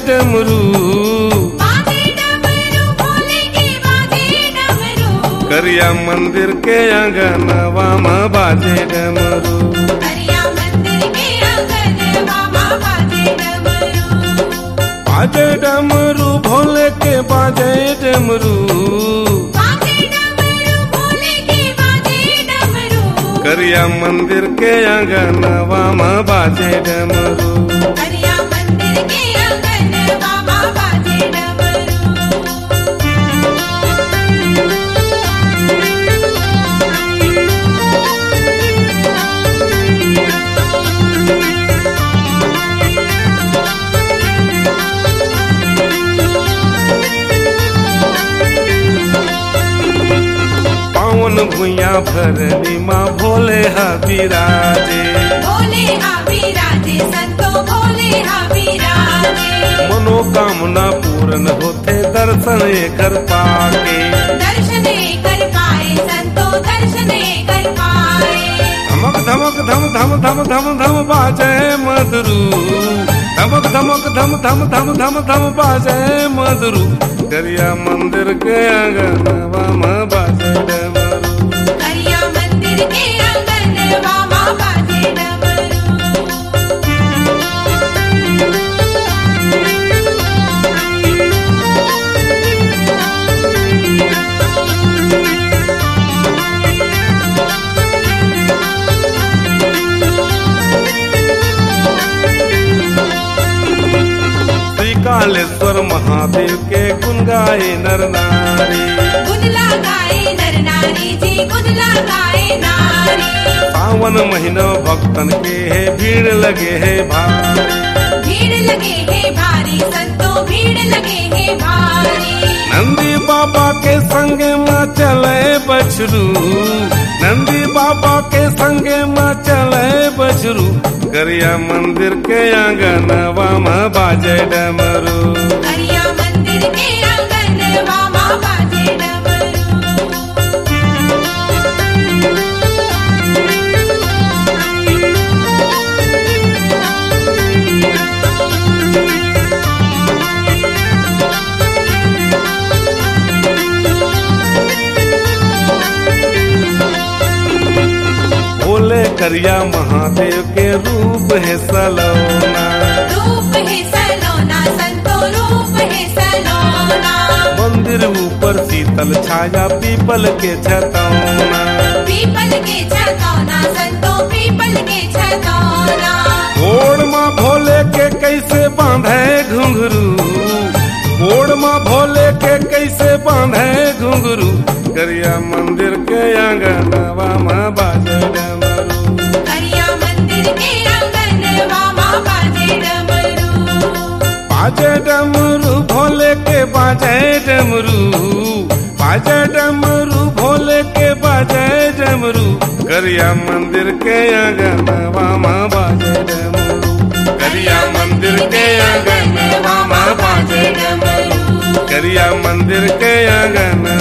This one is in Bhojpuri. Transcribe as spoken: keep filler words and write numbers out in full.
डमरू, बाजे डमरू भोले के बाजे डमरू, करिया मंदिर के आंगनवा में बाजे डमरू, करिया मंदिर के आंगनवा में बाजे डमरू, बाजे डमरू भोले के बाजे डमरू, बाजे डमरू भोले के बाजे डमरू, करिया मंदिर के आंगनवा में बाजे डमरू, करिया मंदिर के आंगनवा में बाजे डमरू। पावन भुइया भरनी माँ भोले हा विराजे, भोले हा विराजे संतो भोले हा विराजे, मनोकामना पूर्ण होते दर्शन कर पाके, दर्शन कर पाए संतो दर्शन कर पाए, धमक धमक धम धम धम धम धम बाजे मधुरू, धमक धमक धम धम धम धम धम बाजे मधुरू, करिया मंदिर के आंगनवा में बाजे डमरू, करिया मंदिर के आंगनवा में बाजे डमरू। कालेश्वर महादेव के गुण गाए नर नारी, गुण लगाए नर नारी जी गुण लगाए नारी, सावन महीना भक्तन के है भीड़ लगे है भारी, भीड़ लगे है भारी संतो भीड़ लगे है भारी, नंदी बाबा के संगे माँ चले बछरू, नंदी बाबा के संगे माँ चले बछरू, करिया मंदिर के आंगनवा में बाजे डमरू, करिया मंदिर के आंगनवा में बाजे डमरू। भोले करिया महादेव के रूप है सलोना, रूप है सलोना संतो रूप है सलोना, मंदिर ऊपर शीतल छाया पीपल के छतौना, पीपल के छतौना संतो पीपल के छतौना, गोड़ माँ भोले के कैसे बांधे घुंघरू, गोड़ माँ भोले के कैसे बांधे घुंघरू, करिया मंदिर के आंगनवा में बाजे डमरू, करिया मंदिर के आंगनवा में बाजे डमरू, बाजे डमरू भोले के बाजे डमरू, बाजे डमरू भोले के बाजे डमरू, करिया मंदिर के आंगनवा में बाजे डमरू, करिया मंदिर के आंगनवा में बाजे डमरू, करिया मंदिर के आंगन